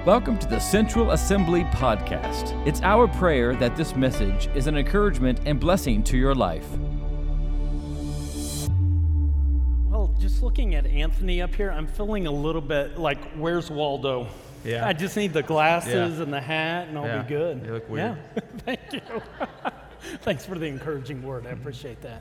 Welcome to the Central Assembly Podcast. It's our prayer that this message is an encouragement and blessing to your life. Well, just looking at Anthony up here, I'm feeling a little bit like, where's Waldo? Yeah. I just need the glasses and the hat, and I'll be good. You look weird. Yeah, thank you. Thanks for the encouraging word. I appreciate that.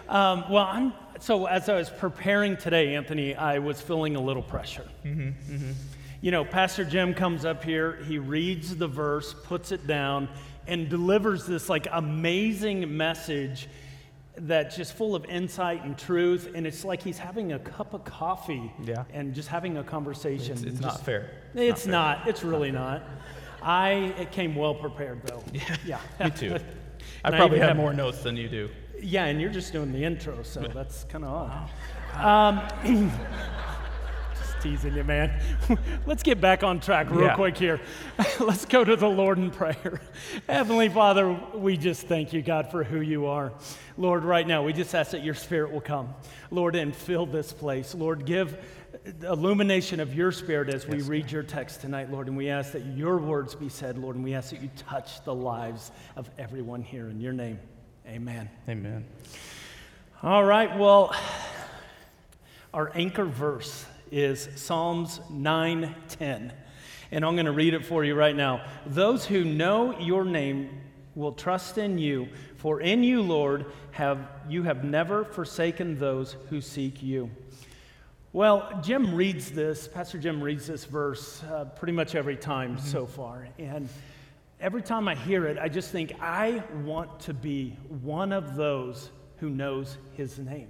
So as I was preparing today, Anthony, I was feeling a little pressure. You know, Pastor Jim comes up here, he reads the verse, puts it down, and delivers this like amazing message that's just full of insight and truth, and it's like he's having a cup of coffee and just having a conversation. It's not fair. It's not. It's really not. I came well prepared, though. Yeah. Me too. I probably have more notes than you do. Yeah, and you're just doing the intro, so that's kind of odd. Just teasing you, man. Let's get back on track real quick here. Let's go to the Lord in prayer. Heavenly Father, we just thank you, God, for who you are. Lord, right now, we just ask that your Spirit will come, Lord, and fill this place. Lord, give illumination of your Spirit as we read your text tonight, Lord, and we ask that your words be said, Lord, and we ask that you touch the lives of everyone here. In your name, amen. Amen. All right, well, our anchor verse is Psalms 9:10, and I'm going to read it for you right now. Those who know your name will trust in you, for in you, Lord, you have never forsaken those who seek you. Well, Pastor Jim reads this verse pretty much every time so far, and every time I hear it, I just think I want to be one of those who knows his name.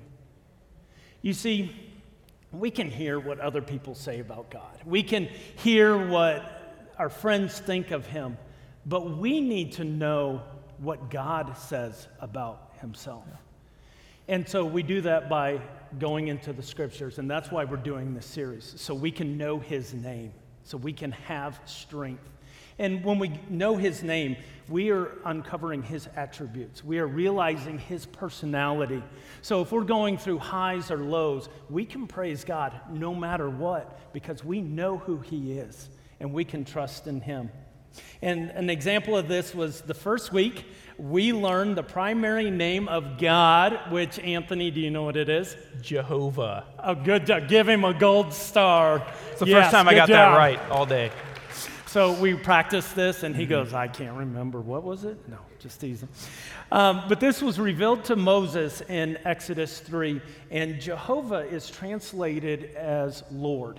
You see, we can hear what other people say about God. We can hear what our friends think of him, but we need to know what God says about himself. And so we do that by going into the scriptures, and that's why we're doing this series, so we can know his name, so we can have strength. And when we know his name, we are uncovering his attributes. We are realizing his personality. So if we're going through highs or lows, we can praise God no matter what, because we know who he is, and we can trust in him. And an example of this was the first week, we learned the primary name of God, which, Anthony, do you know what it is? Jehovah. Oh, good job. Give him a gold star. It's the first time I got that right all day. So we practiced this, and he goes, I can't remember. What was it? No, just teasing. But this was revealed to Moses in Exodus 3, and Jehovah is translated as Lord.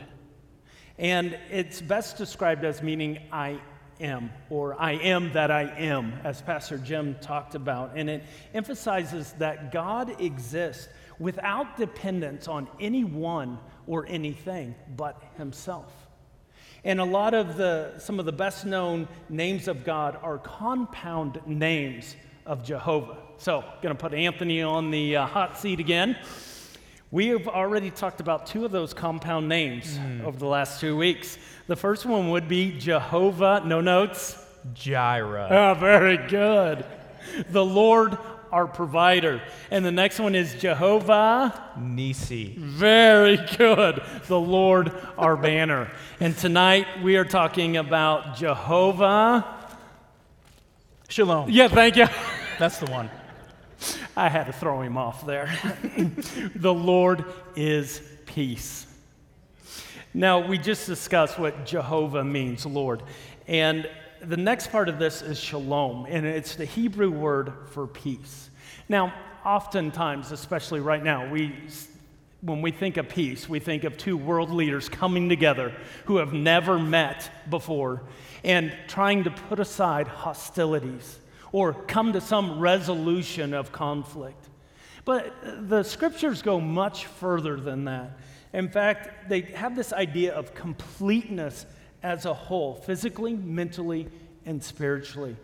And it's best described as meaning I am, or I am that I am, as Pastor Jim talked about. And it emphasizes that God exists without dependence on anyone or anything but himself. And a lot of some of the best known names of God are compound names of Jehovah. So, I'm going to put Anthony on the hot seat again. We have already talked about two of those compound names over the last 2 weeks. The first one would be Jehovah, no notes? Jireh. Oh, very good. The Lord, our provider. And the next one is Jehovah Nisi. Very good. The Lord, our banner. And tonight we are talking about Jehovah Shalom. Yeah, thank you. That's the one. I had to throw him off there. The Lord is peace. Now, we just discussed what Jehovah means, Lord. And the next part of this is shalom, and it's the Hebrew word for peace. Now, oftentimes, especially right now, when we think of peace, we think of two world leaders coming together who have never met before and trying to put aside hostilities or come to some resolution of conflict. But the scriptures go much further than that. In fact, they have this idea of completeness as a whole, physically, mentally, and spiritually.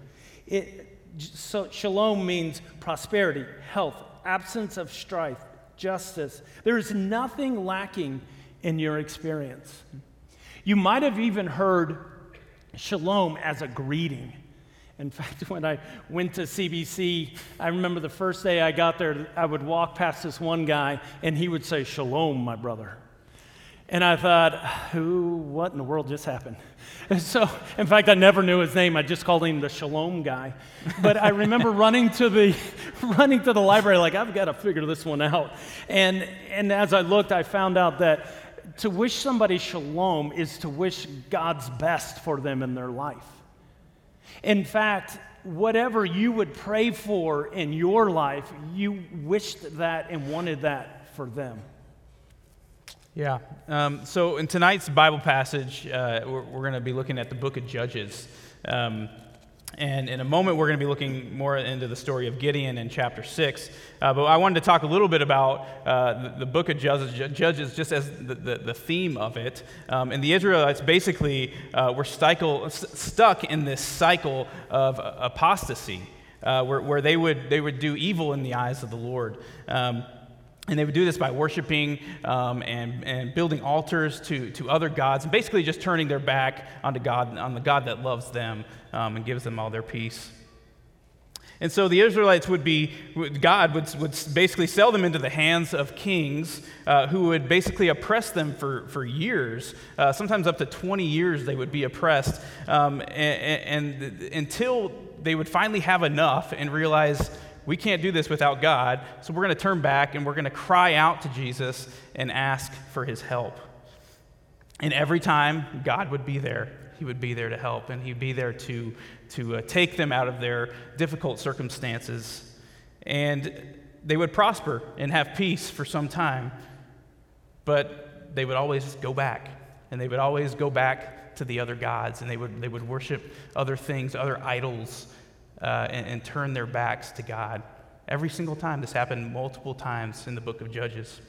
So shalom means prosperity, health, absence of strife, justice. There is nothing lacking in your experience. You might have even heard shalom as a greeting. In fact, when I went to CBC, I remember the first day I got there, I would walk past this one guy, and he would say, "Shalom, my brother." And I thought, what in the world just happened? And so, in fact, I never knew his name. I just called him the Shalom guy. But I remember running to the library like, I've got to figure this one out. And as I looked, I found out that to wish somebody shalom is to wish God's best for them in their life. In fact, whatever you would pray for in your life, you wished that and wanted that for them. Yeah. So in tonight's Bible passage, we're going to be looking at the book of Judges. And in a moment, we're going to be looking more into the story of Gideon in chapter 6. But I wanted to talk a little bit about the book of Judges just as the theme of it. And the Israelites basically were stuck in this cycle of apostasy, where they would do evil in the eyes of the Lord. And they would do this by worshiping and building altars to other gods, and basically just turning their back on the God that loves them and gives them all their peace. And so the Israelites God would basically sell them into the hands of kings who would basically oppress them for years. Sometimes up to 20 years they would be oppressed, and until they would finally have enough and realize, we can't do this without God, so we're going to turn back and we're going to cry out to Jesus and ask for his help. And every time, God would be there. He would be there to help, and he'd be there to take them out of their difficult circumstances. And they would prosper and have peace for some time, but they would always go back, and they would always go back to the other gods, and they would worship other things, other idols, and turn their backs to God. Every single time. This happened multiple times in the book of Judges.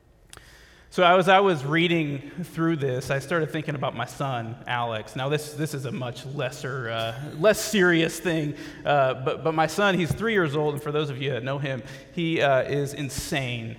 So as I was reading through this, I started thinking about my son, Alex. Now this is a much less serious thing, but my son, he's 3 years old, and for those of you that know him, he is insane.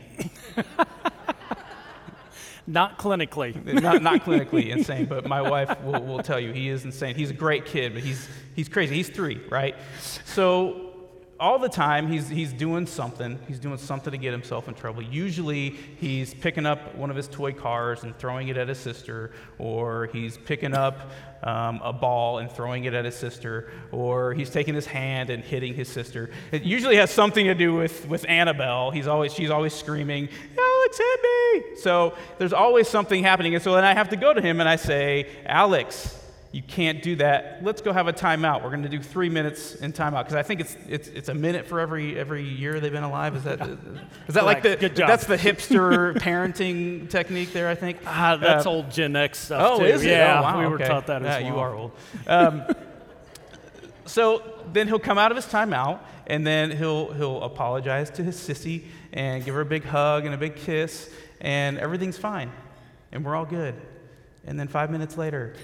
Not clinically. Not clinically insane, but my wife will tell you he is insane. He's a great kid, but he's crazy. He's 3, right? So all the time he's doing something. He's doing something to get himself in trouble. Usually he's picking up one of his toy cars and throwing it at his sister, or he's picking up a ball and throwing it at his sister, or he's taking his hand and hitting his sister. It usually has something to do with Annabelle. She's always screaming, "Alex, hit me!" So there's always something happening. And so then I have to go to him and I say, "Alex, you can't do that. Let's go have a timeout. We're going to do 3 minutes in timeout," because I think it's a minute for every year they've been alive. Is that like the Good job. That's the hipster parenting technique there? I think That's old Gen X stuff too. Is it? Yeah, oh, wow, we were okay. taught that as well. You are old. So then he'll come out of his timeout, and then he'll apologize to his sissy and give her a big hug and a big kiss, and everything's fine, and we're all good. And then 5 minutes later,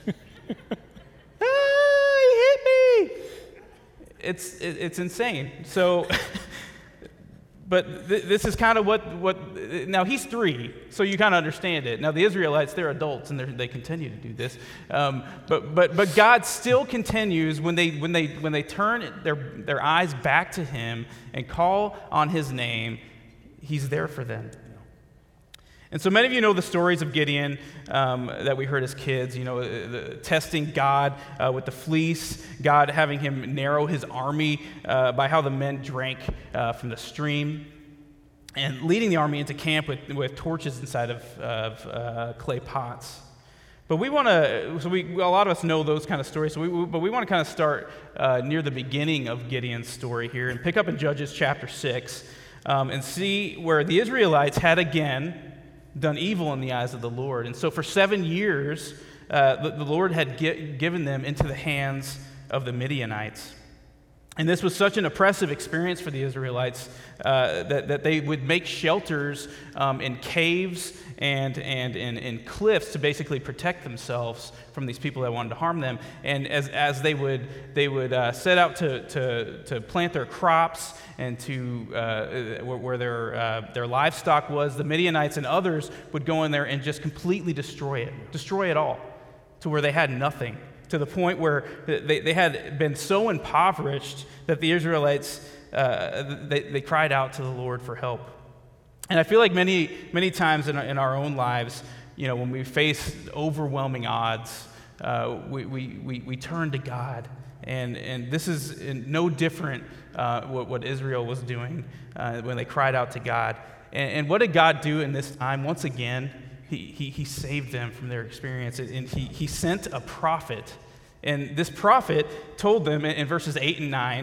he hit me. It's insane. So, but this is kind of what. Now he's 3, so you kind of understand it. Now the Israelites, they're adults, and they continue to do this. But God still continues when they turn their eyes back to Him and call on His name. He's there for them. And so many of you know the stories of Gideon that we heard as kids, testing God with the fleece, God having him narrow his army by how the men drank from the stream, and leading the army into camp with torches inside of clay pots. But we want to, a lot of us know those kind of stories, but we want to kind of start near the beginning of Gideon's story here and pick up in Judges chapter 6 and see where the Israelites had again done evil in the eyes of the Lord. And so for 7 years, the Lord had given them into the hands of the Midianites. And this was such an oppressive experience for the Israelites that they would make shelters in caves and in cliffs to basically protect themselves from these people that wanted to harm them. And as they would set out to plant their crops and to where their livestock was, the Midianites and others would go in there and just completely destroy it all, to where they had nothing. To the point where they had been so impoverished that the Israelites, they cried out to the Lord for help. And I feel like many times in our own lives, when we face overwhelming odds, we turn to God. And this is no different what Israel was doing when they cried out to God. And what did God do in this time? Once again, he saved them from their experience, and he sent a prophet. And this prophet told them in verses 8 and 9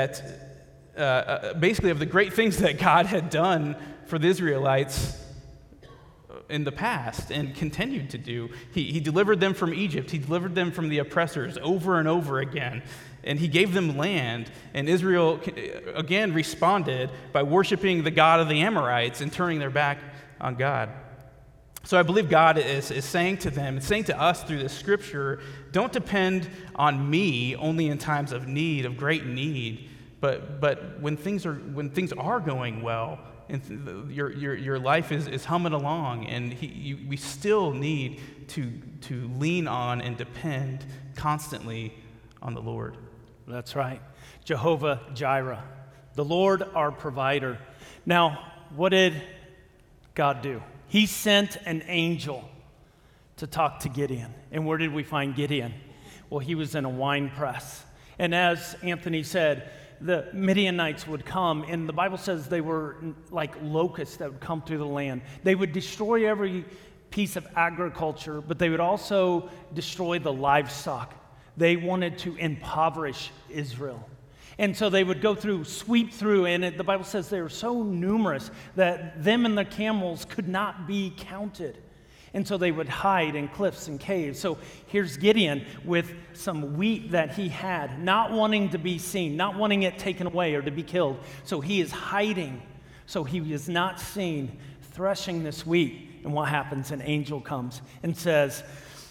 that basically of the great things that God had done for the Israelites in the past and continued to do. He delivered them from Egypt. He delivered them from the oppressors over and over again. And he gave them land. And Israel, again, responded by worshiping the God of the Amorites and turning their back on God. So I believe God is saying to them, and saying to us through this scripture, don't depend on me only in times of need, of great need, but when things are going well, and your life is humming along, and we still need to lean on and depend constantly on the Lord. That's right. Jehovah Jireh, the Lord our provider. Now, what did God do? He sent an angel to talk to Gideon. And where did we find Gideon? Well, he was in a wine press. And as Anthony said, the Midianites would come, and the Bible says they were like locusts that would come through the land. They would destroy every piece of agriculture, but they would also destroy the livestock. They wanted to impoverish Israel. And so they would go through, sweep through, and the Bible says they were so numerous that them and the camels could not be counted. And so they would hide in cliffs and caves. So here's Gideon with some wheat that he had, not wanting to be seen, not wanting it taken away or to be killed. So he is hiding, so he is not seen, threshing this wheat. And what happens? An angel comes and says,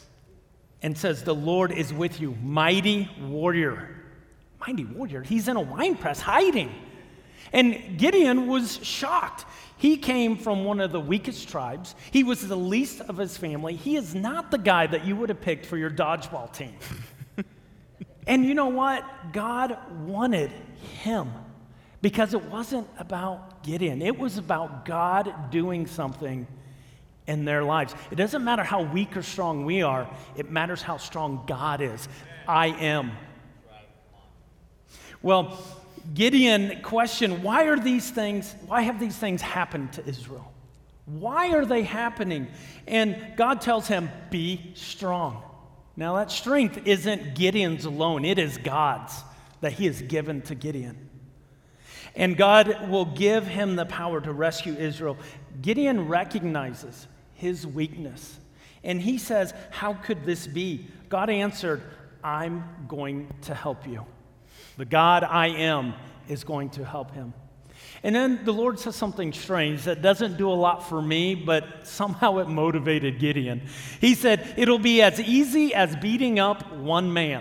the Lord is with you, mighty warrior. Mighty warrior? He's in a wine press hiding. And Gideon was shocked. He came from one of the weakest tribes. He was the least of his family. He is not the guy that you would have picked for your dodgeball team. And you know what? God wanted him because it wasn't about Gideon. It was about God doing something in their lives. It doesn't matter how weak or strong we are. It matters how strong God is. I am. Well, Gideon questioned, why have these things happened to Israel? Why are they happening? And God tells him, be strong. Now that strength isn't Gideon's alone. It is God's that he has given to Gideon. And God will give him the power to rescue Israel. Gideon recognizes his weakness. And he says, how could this be? God answered, I'm going to help you. The God I am is going to help him. And then the Lord says something strange that doesn't do a lot for me, but somehow it motivated Gideon. He said, it'll be as easy as beating up one man.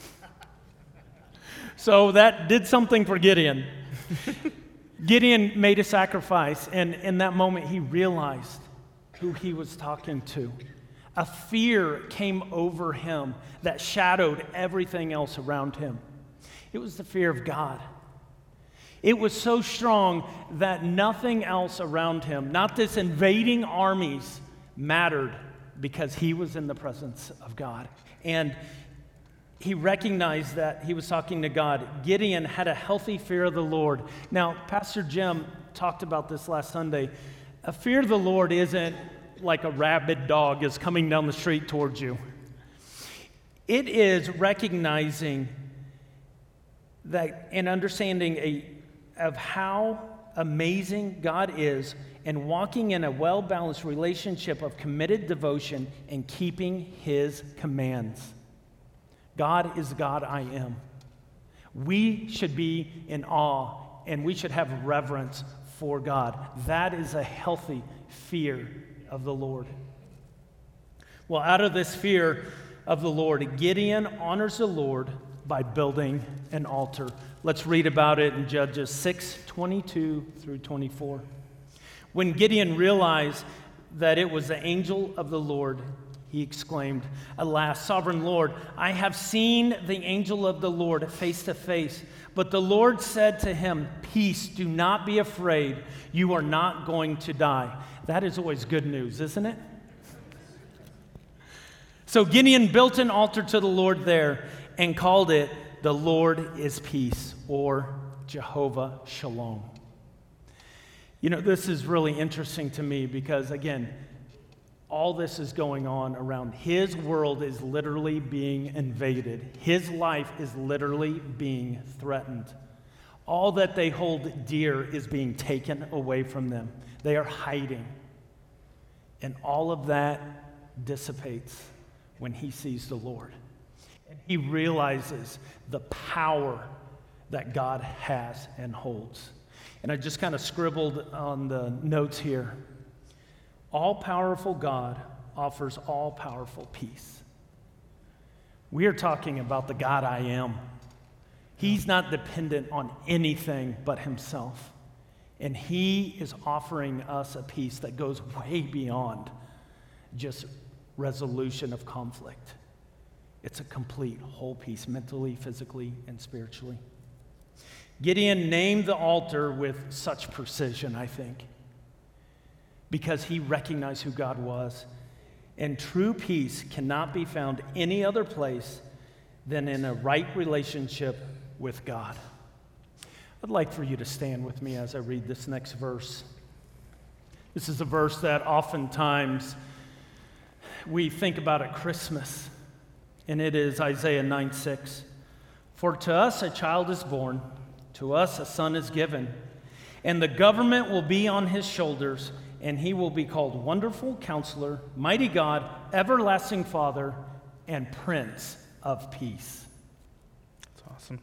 So that did something for Gideon. Gideon made a sacrifice, and in that moment he realized who he was talking to. A fear came over him that shadowed everything else around him. It was the fear of God. It was so strong that nothing else around him, not this invading armies, mattered because he was in the presence of God. And he recognized that he was talking to God. Gideon had a healthy fear of the Lord. Now, Pastor Jim talked about this last Sunday. A fear of the Lord isn't like a rabid dog is coming down the street towards you. It is recognizing that and understanding of how amazing God is and walking in a well-balanced relationship of committed devotion and keeping his commands. God is the God I am. We should be in awe and we should have reverence for God. That is a healthy fear of the Lord. Well, out of this fear of the Lord, Gideon honors the Lord by building an altar. Let's read about it in Judges 6:22 through 24. When Gideon realized that it was the angel of the Lord, he exclaimed, "Alas, sovereign Lord, I have seen the angel of the Lord face to face." But the Lord said to him, "Peace, do not be afraid. You are not going to die." That is always good news, isn't it? So Gideon built an altar to the Lord there and called it, "The Lord is Peace," or Jehovah Shalom. You know, this is really interesting to me because, again, all this is going on around. His world is literally being invaded. His life is literally being threatened. All that they hold dear is being taken away from them. They are hiding. And all of that dissipates when he sees the Lord. And he realizes the power that God has and holds. And I just kind of scribbled on the notes here. All-powerful God offers all-powerful peace. We are talking about the God I am. He's not dependent on anything but himself. And he is offering us a peace that goes way beyond just resolution of conflict. It's a complete whole peace, mentally, physically, and spiritually. Gideon named the altar with such precision, I think, because he recognized who God was. And true peace cannot be found any other place than in a right relationship with God. I'd like for you to stand with me as I read this next verse. This is a verse that oftentimes we think about at Christmas, and it is Isaiah 9:6. "For to us a child is born, to us a son is given, and the government will be on his shoulders, and he will be called Wonderful Counselor, Mighty God, Everlasting Father, and Prince of Peace." That's awesome.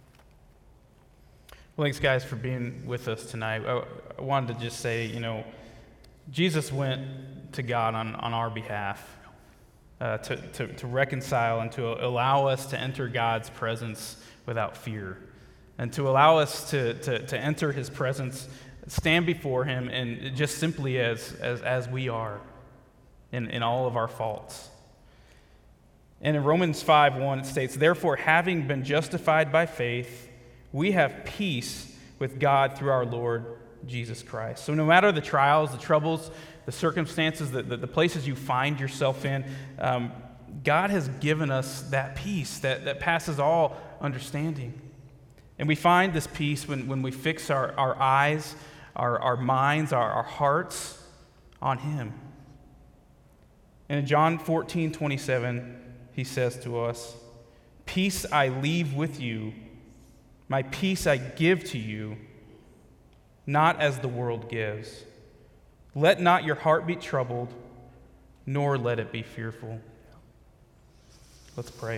Well, thanks, guys, for being with us tonight. I wanted to just say, Jesus went to God on our behalf to reconcile and to allow us to enter God's presence without fear, and to allow us to enter his presence, stand before him, and just simply as we are in all of our faults. And in Romans 5:1 it states, "Therefore, having been justified by faith, we have peace with God through our Lord Jesus Christ." So no matter the trials, the troubles, the circumstances, the places you find yourself in, God has given us that peace that passes all understanding. And we find this peace when we fix our eyes, our minds, our hearts on him. And in John 14:27, he says to us, "Peace I leave with you, my peace I give to you, not as the world gives. Let not your heart be troubled, nor let it be fearful." Let's pray.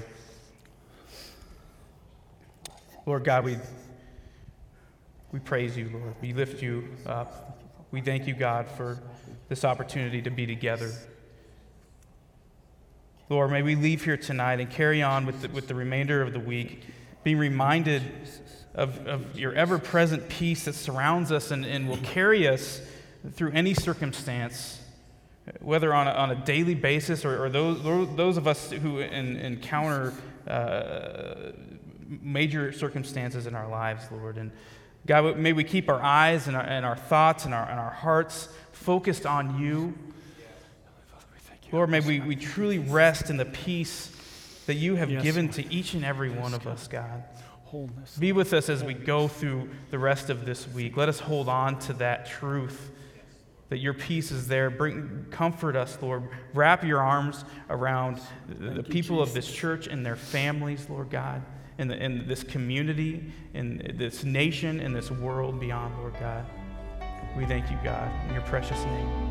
Lord God, we praise you, Lord. We lift you up. We thank you, God, for this opportunity to be together. Lord, may we leave here tonight and carry on with the remainder of the week, being reminded of your ever-present peace that surrounds us and will carry us through any circumstance, whether on a daily basis or those of us who encounter major circumstances in our lives, Lord. And God, may we keep our eyes and our thoughts and our hearts focused on you. Lord, may we truly rest in the peace that you have given to each and every one of us, God. Be with us as we go through the rest of this week. Let us hold on to that truth, that your peace is there. Comfort us, Lord. Wrap your arms around the people of this church and their families, Lord God, in this community, in this nation, in this world beyond, Lord God. We thank you, God, in your precious name.